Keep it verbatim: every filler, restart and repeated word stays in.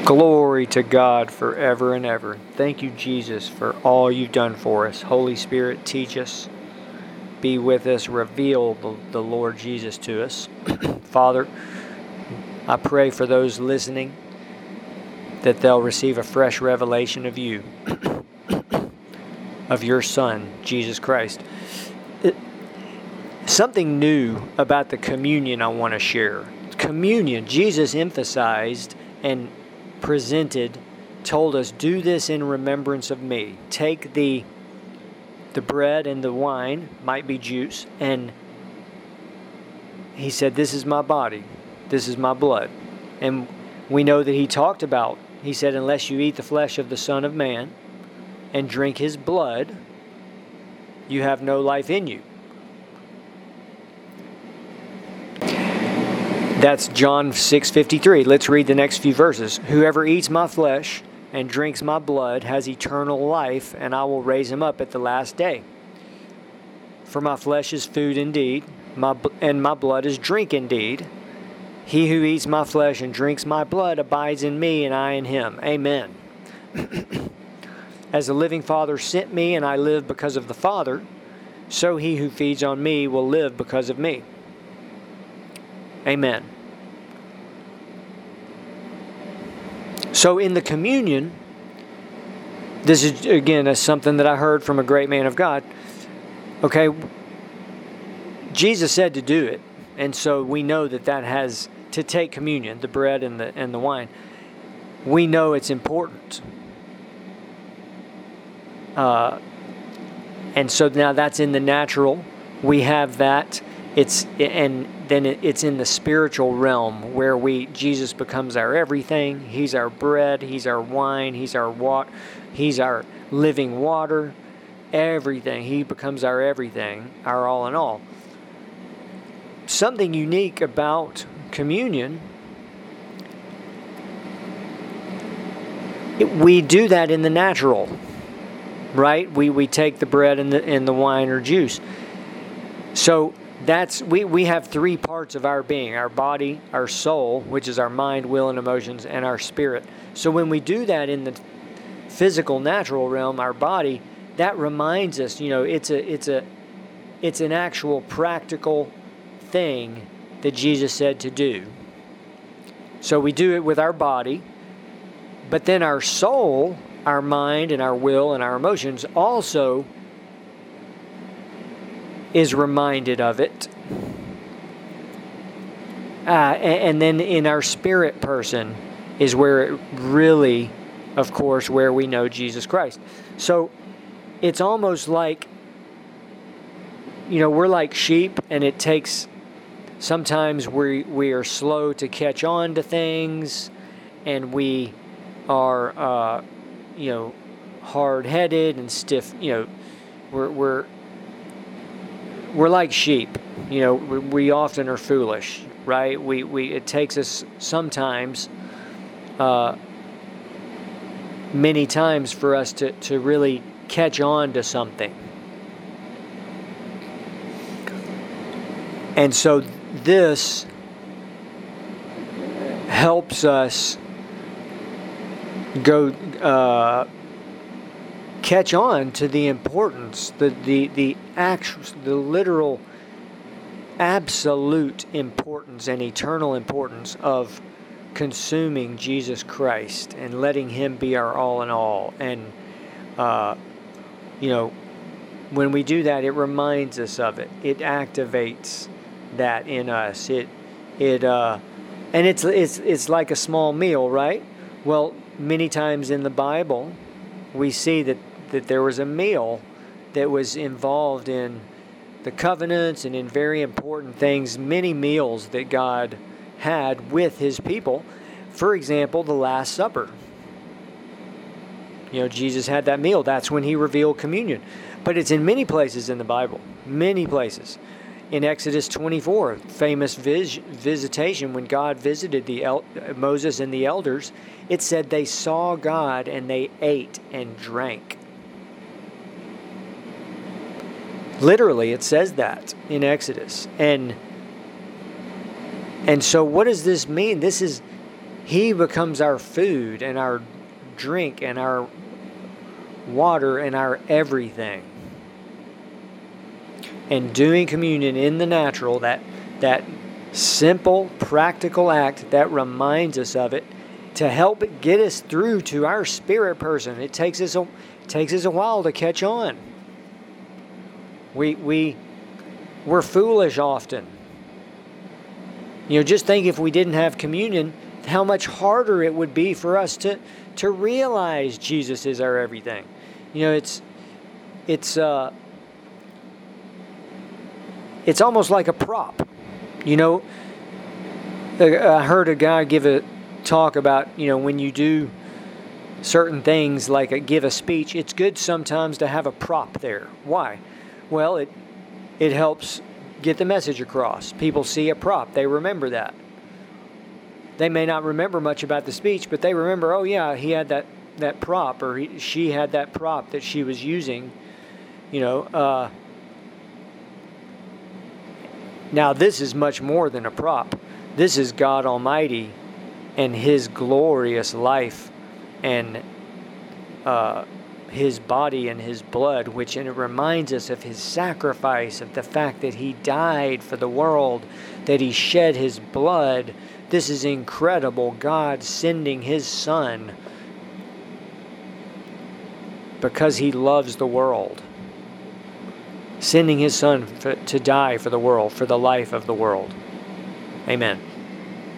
Glory to God forever and ever. Thank you, Jesus, for all you've done for us. Holy Spirit, teach us, be with us, reveal the, the Lord Jesus to us. Father, I pray for those listening that they'll receive a fresh revelation of you, of your Son, Jesus Christ. It, something new about the communion I want to share. Communion, Jesus emphasized and presented, told us, do this in remembrance of me. Take the the bread and the wine, might be juice, and he said, this is my body, this is my blood. And we know that he talked about, he said, unless you eat the flesh of the Son of Man and drink his blood, you have no life in you. That's John six fifty-three. Let's read the next few verses. Whoever eats my flesh and drinks my blood has eternal life, and I will raise him up at the last day. For my flesh is food indeed, my and my blood is drink indeed. He who eats my flesh and drinks my blood abides in me, and I in him. Amen. As the living Father sent me, and I live because of the Father, so he who feeds on me will live because of me. Amen. So in the communion, this is, again, is something that I heard from a great man of God. Okay, Jesus said to do it, and so we know that that has to take communion, the bread and the and the wine. We know it's important. Uh, and so now that's in the natural. We have that. It's and then it's in the spiritual realm where we Jesus becomes our everything. He's our bread. He's our wine. He's our water. He's our living water. Everything. He becomes our everything, our all in all. Something unique about communion. It, we do that in the natural, right? We we take the bread and the and the wine or juice. So. That's we, we have three parts of our being, our body, our soul, which is our mind, will, and emotions, and our spirit. So when we do that in the physical, natural realm, our body, that reminds us, you know, it's a it's a it's an actual practical thing that Jesus said to do. So we do it with our body, but then our soul, our mind, and our will, and our emotions also is reminded of it. Uh, and, and then in our spirit person is where it really, of course, where we know Jesus Christ. So it's almost like, you know, we're like sheep, and it takes, sometimes we, we are slow to catch on to things, and we are, uh, you know, hard-headed and stiff, you know, we're, we're We're like sheep, you know. We often are foolish, right? We we it takes us sometimes, uh, many times, for us to to really catch on to something. And so this helps us go. Uh, catch on to the importance, the the the actual, the literal, absolute importance and eternal importance of consuming Jesus Christ and letting Him be our all in all. And uh, you know, when we do that, it reminds us of it. It activates that in us. It it uh, and it's it's it's like a small meal, right? Well, many times in the Bible, we see that. that there was a meal that was involved in the covenants and in very important things, many meals that God had with His people. For example, the Last Supper. You know, Jesus had that meal. That's when He revealed communion. But it's in many places in the Bible, many places. In Exodus twenty-four, famous vis- visitation, when God visited the el- Moses and the elders, it said they saw God and they ate and drank. Literally, it says that in Exodus. And and so what does this mean? This is He becomes our food and our drink and our water and our everything. And doing communion in the natural, that that simple, practical act that reminds us of it, to help get us through to our spirit person. It takes us a it takes us a while to catch on. We we we're foolish often. You know, just think if we didn't have communion, how much harder it would be for us to to realize Jesus is our everything. You know, it's it's uh it's almost like a prop. You know, I heard a guy give a talk about, you know, when you do certain things like a, give a speech, it's good sometimes to have a prop there. Why? Well, it it helps get the message across. People see a prop, they remember that. They may not remember much about the speech, but they remember, oh yeah, he had that, that prop, or he, she had that prop that she was using. You know, uh, now this is much more than a prop. This is God Almighty and His glorious life and uh, His body and His blood, which and it reminds us of His sacrifice, of the fact that He died for the world, that He shed His blood. This is incredible. God sending His Son because He loves the world. Sending His Son for, to die for the world, for the life of the world. Amen.